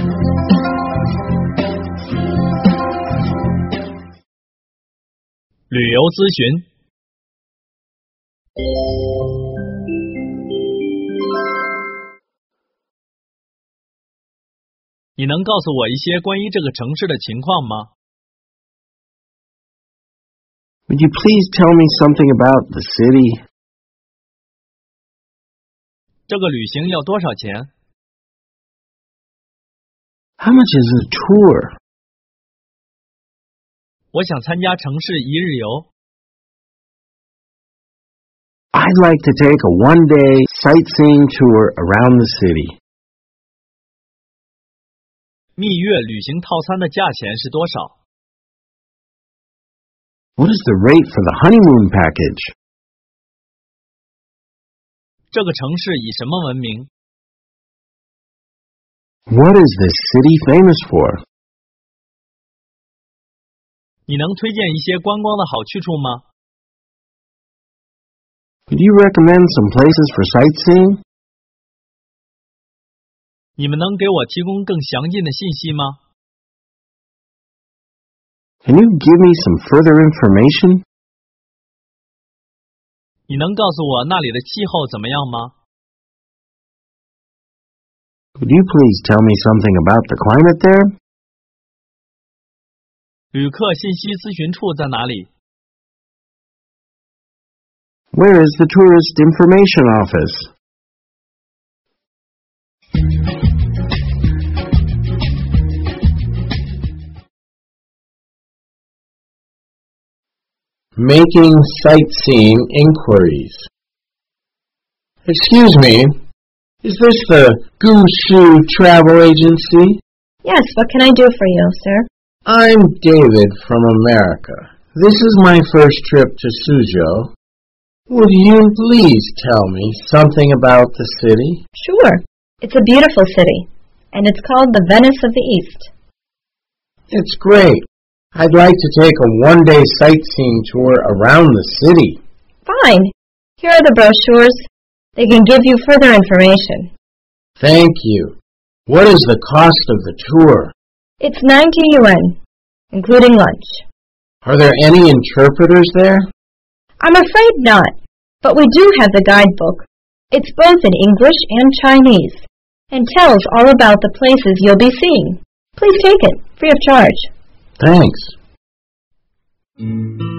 旅游咨询。你能告诉我一些关于这个城市的情况吗？ Would you please tell me something about the city? 这个旅行要多少钱？ How much is the tour? 我想参加城市一日游。 I'd like to take a one-day sightseeing tour around the city. 蜜月旅行套餐的价钱是多少？ What is the rate for the honeymoon package? 这个城市以什么闻名？ What is this city famous for? 你能推荐一些观光的好去处吗？ Could you recommend some places for sightseeing? 你们能给我提供更详尽的信息吗？ Can you give me some further information? 你能告诉我那里的气候怎么样吗？ Could you please tell me something about the climate there? 旅客信息咨询处在哪里？ Where is the tourist information office? Making sightseeing inquiries. Excuse me, is this the Gushu Travel Agency? Yes, what can I do for you, sir? I'm David from America. This is my first trip to Suzhou. Would you please tell me something about the city? Sure. It's a beautiful city, and it's called the Venice of the East. It's great. I'd like to take a one-day sightseeing tour around the city. Fine. Here are the brochures. They can give you further information. Thank you. What is the cost of the tour? It's 90 yuan, including lunch. Are there any interpreters there? I'm afraid not, but we do have the guidebook. It's both in English and Chinese, and tells all about the places you'll be seeing. Please take it, free of charge. Thanks.